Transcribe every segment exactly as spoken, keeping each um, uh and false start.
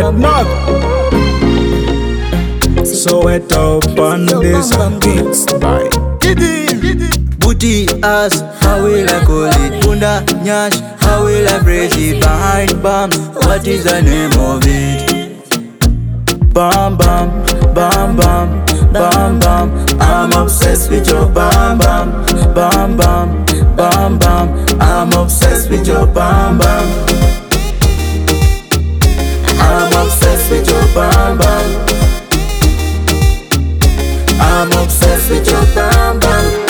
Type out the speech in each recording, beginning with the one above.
bam. Not. So wet up on this bye. Booty ass, how will I call it? Bunda nyash, how will I praise it? Behind bam, what is the name of it? Bam bam, bam bam, bam bam. I'm obsessed with your bam bam, bam bam, bam bam. I'm obsessed with your bam bam. I'm obsessed with your bam bam. I'm obsessed with your bam bam.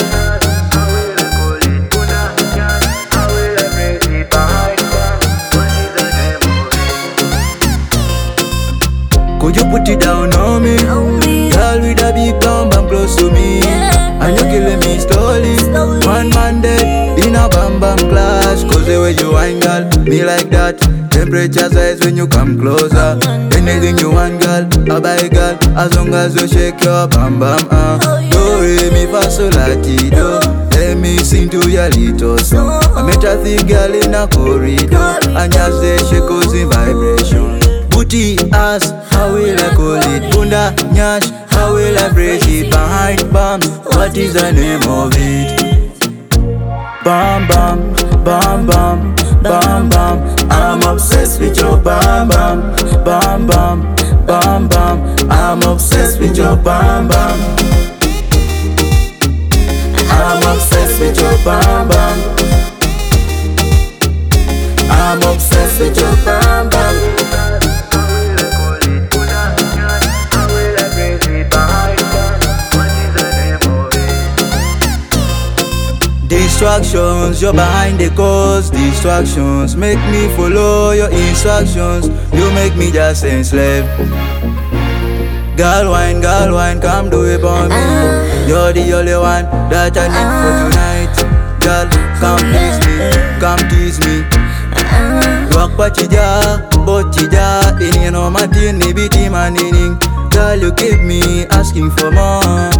Could you put it down on me? Girl with a big bam bam close to me, and you killing me slowly. One man dead in a bam bam clash. Cause the way you wine, girl, me like that. Temperature rise when you come closer. Anything you want, girl, I buy, girl. As long as you shake your bam bam, uh. Do re mi fa sol la ti do. Let me sing to your little song. I met a thick girl in a corridor, and just say she goes in vibration. Booty ass, how will I call it? Bunda nyash, how will I praise it? Behind bam, what is the name of it? Bam bam, bam bam, bam bam. I'm obsessed with your bam bam, bam bam, bam bam. I'm obsessed with your bam bam. I'm obsessed with your bam bam. I'm obsessed with your bam bam. Distractions, you're behind the cause. Distractions make me follow your instructions. You make me just enslave. Girl wine, girl wine, come do it for me. You're the only one that I need for tonight. Girl, come please me, come tease me. Rock pachija, bochija. Ini no matini biti manining. Girl, you keep me asking for more.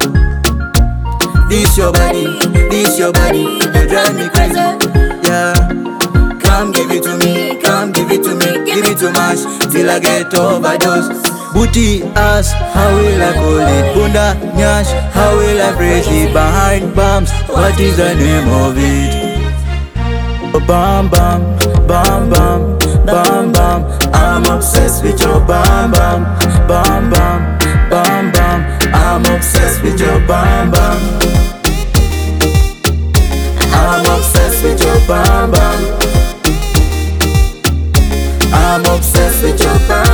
This your body, this your body, you drive me crazy, yeah. Come give it to me, come give it to me, give it too much till I get overdose. Booty ass, how will I call it? Bunda nyash, how will I praise it? Behind bams, what is the name of it? Bam bam, bam bam, bam bam. I'm obsessed with your bam bam, bam bam, bam bam. I'm obsessed with your bam bam. I'm obsessed with your bam bam. I'm obsessed with your bam bam.